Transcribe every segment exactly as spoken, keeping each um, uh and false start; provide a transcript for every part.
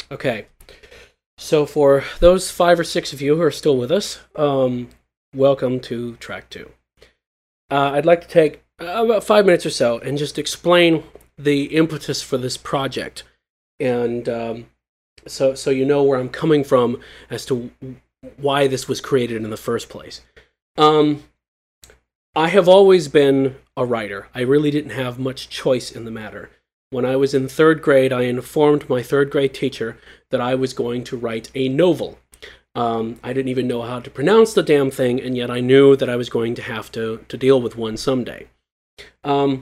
Okay, so for those five or six of you who are still with us, um, welcome to track two. Uh, I'd like to take uh, about five minutes or so and just explain the impetus for this project, and um, so so you know where I'm coming from as to why this was created in the first place. Um, I have always been a writer. I really didn't have much choice in the matter. When I was in third grade, I informed my third grade teacher that I was going to write a novel. Um, I didn't even know how to pronounce the damn thing, and yet I knew that I was going to have to, to deal with one someday. Um,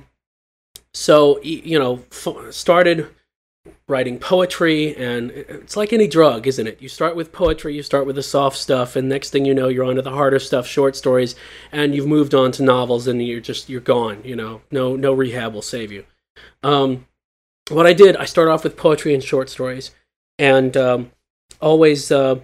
so, you know, f- started writing poetry, and it's like any drug, isn't it? You start with poetry, you start with the soft stuff, and next thing you know, you're on to the harder stuff, short stories, and you've moved on to novels, and you're just, you're gone, you know, no, no rehab will save you. Um, what I did, I started off with poetry and short stories, and um, always, uh,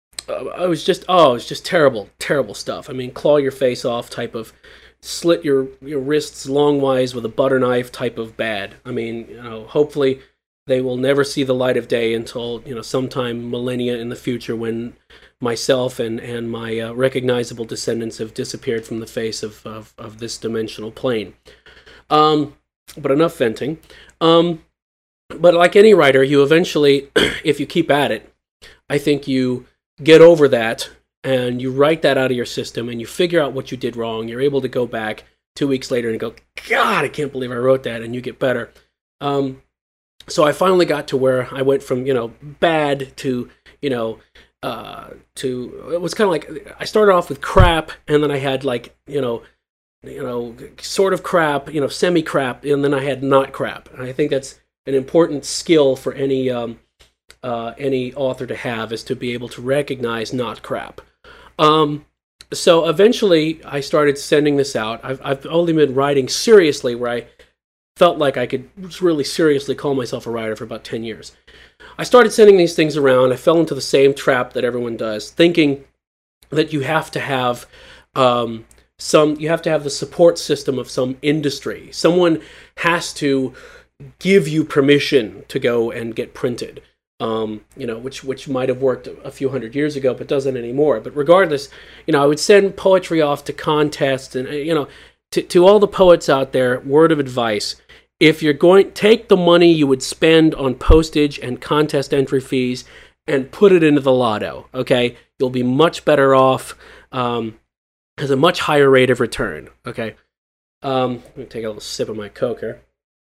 I was just, oh, it was just terrible, terrible stuff. I mean, claw your face off type of, slit your, your wrists longwise with a butter knife type of bad. I mean, you know, hopefully they will never see the light of day until, you know, sometime millennia in the future when myself and, and my uh, recognizable descendants have disappeared from the face of, of, of this dimensional plane. Um, but enough venting. Um, but like any writer, you eventually, if you keep at it, I think you get over that and you write that out of your system and you figure out what you did wrong. You're able to go back two weeks later and go, God, I can't believe I wrote that, and you get better. Um, so I finally got to where I went from, you know, bad to, you know, uh, to, it was kind of like, I started off with crap, and then I had like, you know, you know, sort of crap, you know, semi-crap, and then I had not crap. And I think that's an important skill for any um, uh, any author to have, is to be able to recognize not crap. Um, so eventually, I started sending this out. I've I've only been writing seriously, where I felt like I could really seriously call myself a writer, for about ten years. I started sending these things around. I fell into the same trap that everyone does, thinking that you have to have um, some, you have to have the support system of some industry. Someone has to give you permission to go and get printed. Um, you know, which which might have worked a few hundred years ago, but doesn't anymore. But regardless, you know, I would send poetry off to contests, and you know, to to all the poets out there, word of advice: if you're going, take the money you would spend on postage and contest entry fees and put it into the lotto. Okay, you'll be much better off. Um, has a much higher rate of return. Okay, um, let me take a little sip of my Coke here.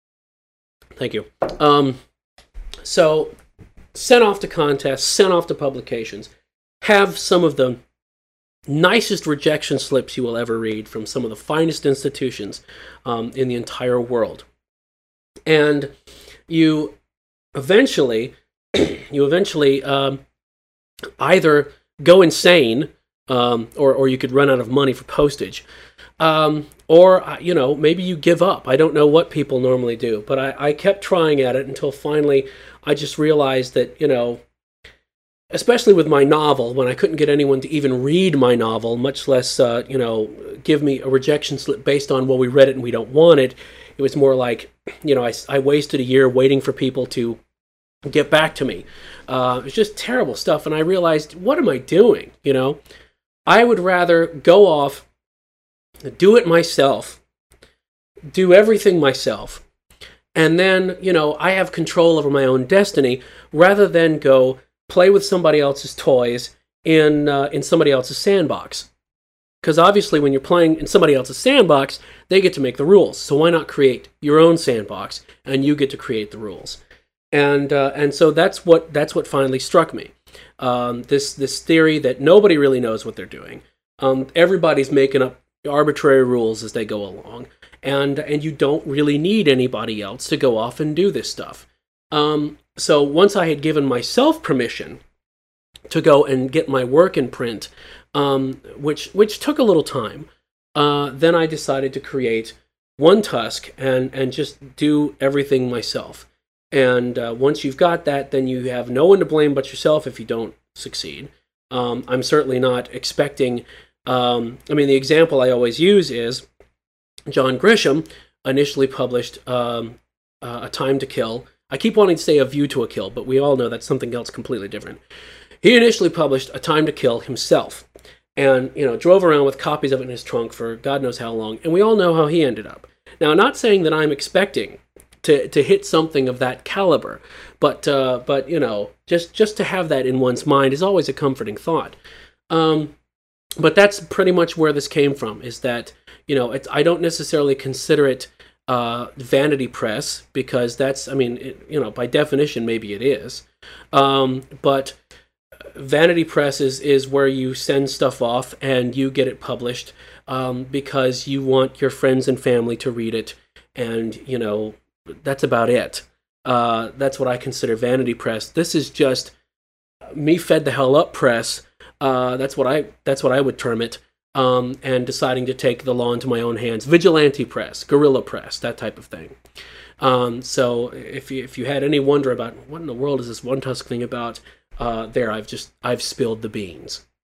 Thank you. Um, so. Sent off to contests, sent off to publications, have some of the nicest rejection slips you will ever read from some of the finest institutions um, in the entire world. And you eventually, you eventually um, either go insane, um, or, or you could run out of money for postage, um, or, you know, maybe you give up. I don't know what people normally do, but I, I kept trying at it until finally I just realized that, you know, especially with my novel, when I couldn't get anyone to even read my novel, much less, uh, you know, give me a rejection slip based on, well, we read it and we don't want it. It was more like, you know, I, I wasted a year waiting for people to get back to me. Uh, it was just terrible stuff. And I realized, what am I doing? You know, I would rather go off, do it myself, do everything myself. And then, you know, I have control over my own destiny, rather than go play with somebody else's toys in uh, in somebody else's sandbox. Because obviously when you're playing in somebody else's sandbox, they get to make the rules. So why not create your own sandbox, and you get to create the rules? And uh, and so that's what that's what finally struck me. Um, this this theory that nobody really knows what they're doing. Um, everybody's making up arbitrary rules as they go along. And and you don't really need anybody else to go off and do this stuff. Um, so once I had given myself permission to go and get my work in print, um, which which took a little time, uh, then I decided to create One Tusk and and just do everything myself. And uh, once you've got that, then you have no one to blame but yourself if you don't succeed. Um, I'm certainly not expecting. Um, I mean, the example I always use is John Grisham initially published um, uh, A Time to Kill I keep wanting to say A View to a Kill, but we all know that's something else completely different. He initially published A Time to Kill himself, and, you know, drove around with copies of it in his trunk for God knows how long, and we all know how he ended up. Now, not saying that I'm expecting to to hit something of that caliber, but, uh, but you know, just, just to have that in one's mind is always a comforting thought. Um, but that's pretty much where this came from, is that, you know, it's, I don't necessarily consider it uh, vanity press, because that's, I mean, it, you know, by definition, maybe it is. Um, but vanity press is, is where you send stuff off and you get it published um, because you want your friends and family to read it, and, you know, that's about it. Uh, that's what I consider vanity press. This is just me fed the hell up press. Uh, that's what I that's what I would term it. Um, and deciding to take the law into my own hands. Vigilante press, guerrilla press, that type of thing. Um, so if you, if you had any wonder about what in the world is this One Tusk thing about, uh, there I've just I've spilled the beans.